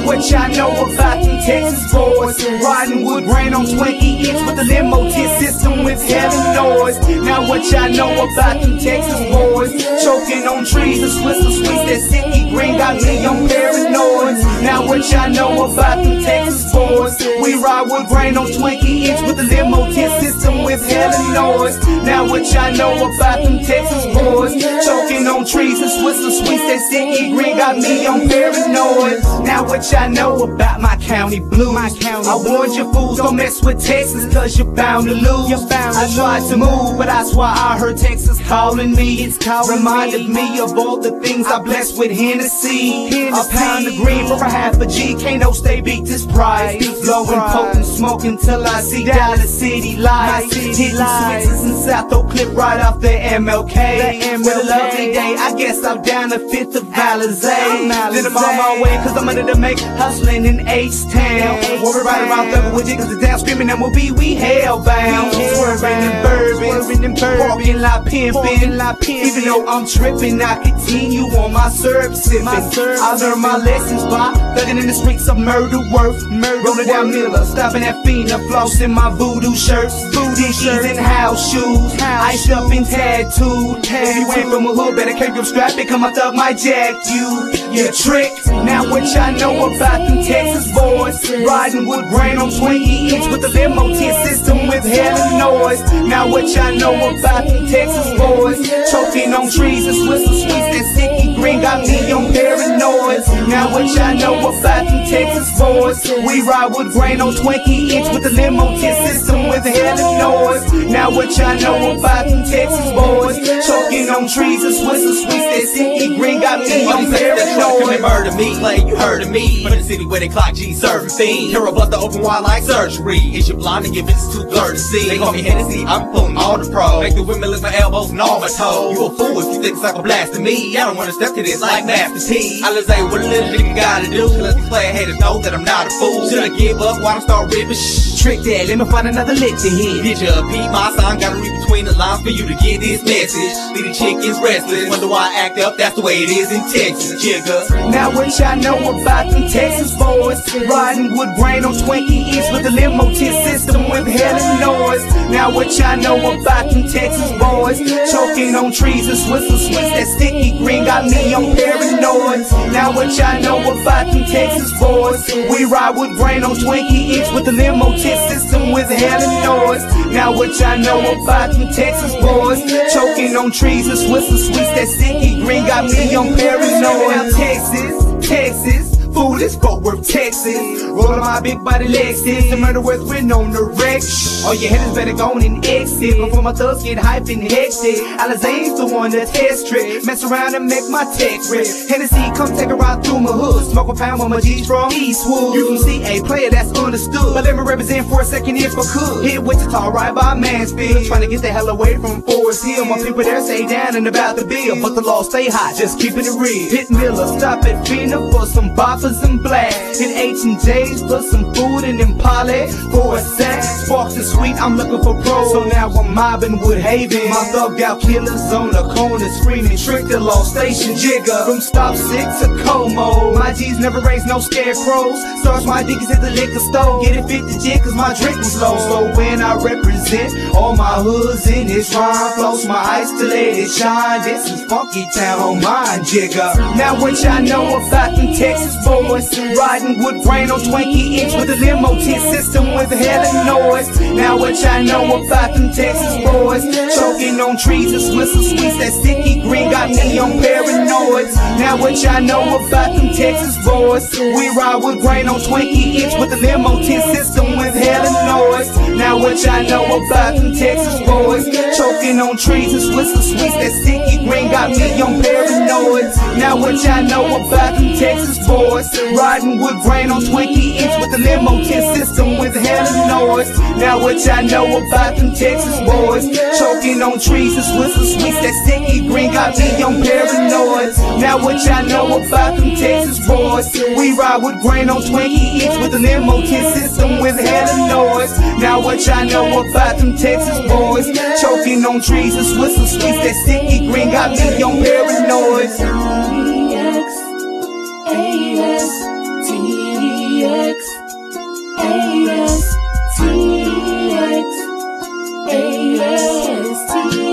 Now what y'all know about them Texas boys? Riding wood grain on 20 inch with the limo tier system with hella noise. Now what y'all know about them Texas boys? Choking on trees and Swiss sweets, that sticky green got me on paranoid. Now what y'all know about them Texas boys? We ride wood grain on 20 inch with the limo tier system with hella noise. Now what y'all know about them Texas boys? Choking on trees and Swiss sweets, that sticky green got me on paranoid. Now what y'all know about my county blues? I warned you fools, don't mess with Texas, cause you're bound to lose. I tried to move, but that's why I heard Texas calling me. Reminded me of all the things I blessed with Hennessy. A pound of green for a half a G, can't no stay beat this price. Blowing potent smoke until I see Dallas City lights. Hitting switches in South Oak Clip right off the MLK. With a lovely day, I guess I'm down to 5th of Alizé. Then I'm on my way, cause I'm under the make, hustling in H-Town. We'll be right around 30 with you, cause the down screaming and we hellbound. Swerving in bourbon, parking lot pimping. Even though I'm tripping, I continue on my syrup sipping. I learned my lessons by thugging in the streets of murder worth. Rolling down Miller, stopping at Fina, flossing my voodoo shirts, Dickies and house shoes, iced up and tattooed. If you ain't from a hood, better keep your strap, because my thug might jack you. You're tricked. Now what y'all know about them Texas boys? Riding wood grain on 20 inch with the limo tier system with hella noise. Now what y'all know about them Texas boys? Choking on trees and Swiss sweets, that sticky green got me on paranoid. Now what y'all know about them Texas boys? We ride wood grain on 20 inch with the limo tier system with hella noise. Now what y'all know about them Texas boys? Choking on trees and Swiss sweets, that sticky green got me on paranoid. Murder me, play, you heard of me. From the city where they clock G serving fiends. Hero buster open wide like surgery. Is you blind and your vision's too blurred to see? They call me Hennessy, I'm pulling all the pros. Make the women lick my elbows and all my toes. You a fool if you think it's like a blast to me. I don't wanna step to this like Master T. I just say what a little nigga gotta do to let these player haters know that I'm not a fool. Should I give up? Why don't start ripping? Shh. Trick that, let me find another lick to hit. Did you peep my sign? Gotta read between the lines for you to get this message. Leave the chickens restless. Wonder why I act up? That's the way it is in Texas, jigga. Now what y'all know about them Texas boys? Riding wood grain on 20 inch with the limo tier system with hella noise. Now what y'all know about them Texas boys? Choking on trees and Swiss sweets, that sticky green got me on paranoid. Now what y'all know about them Texas boys? We ride wood grain on 20 inch with the limo tier system with hella noise. Now what y'all know about them Texas boys? Choking on trees and Swiss sweets, that sticky green got me on paranoid. Now Texas, fool, this Fort Worth, Texas. Rollin' my big body Lexus, the murder worth written on the wreck. All your haters better go on and exit before my thugs get hyped and hectic. Alizane's the one that test trick, mess around and make my tech rip. Hennessy, come take a ride through my hood, smoke a pound with my G's from Eastwood. You can see a player that's understood, but let me represent for a second if I could. Hit Wichita right by Mansfield, trying to get the hell away from Forest Hill. My people there stay down and about the bill, but the law stay hot, just keeping it real. Hit Miller, stop at Fina for some boppers and blast. Hit H&J's for some food and Impala for a sack. Sparks and sweet, I'm looking for pros, so now I'm mobbing Woodhaven. My thugged out killers on the corner screaming, trick the law station jigger. From Stop 6 to Como, my G's never raised no scarecrows. Starts my dickies at the liquor store, get it 50 jig cause my drink was low. So when I represent all my hoods in this rhyme, floats my ice to let it shine. This is Funky Town on mine jigger. Now what y'all know about them Texas boys? Riding wood grain on 20 inch with a limo tier system with hella noise. Now what y'all know about them Texas boys? Choking on trees and Swiss sweets, that sticky green got me on paranoid. Now what y'all know about them Texas boys? We ride wood grain on 20 inch with a limo tier system with hella noise. Now what y'all know about them Texas boys? Choking on trees and Swiss sweets, that sticky green got me on paranoid. Now what y'all know about them Texas boys? Riding wood grain on 20 inch with the limo tier system with hella noise. Now what y'all know about them Texas boys? Choking on trees and Swiss sweets, that sticky green got me on paranoid. Now what y'all know about them Texas boys? We ride wood grain on 20 inch with the limo tier system with hella noise. Now what y'all know about them Texas boys? Choking on trees and Swiss sweets, that sticky green got me on paranoid. Zoniacs, ASTS. T.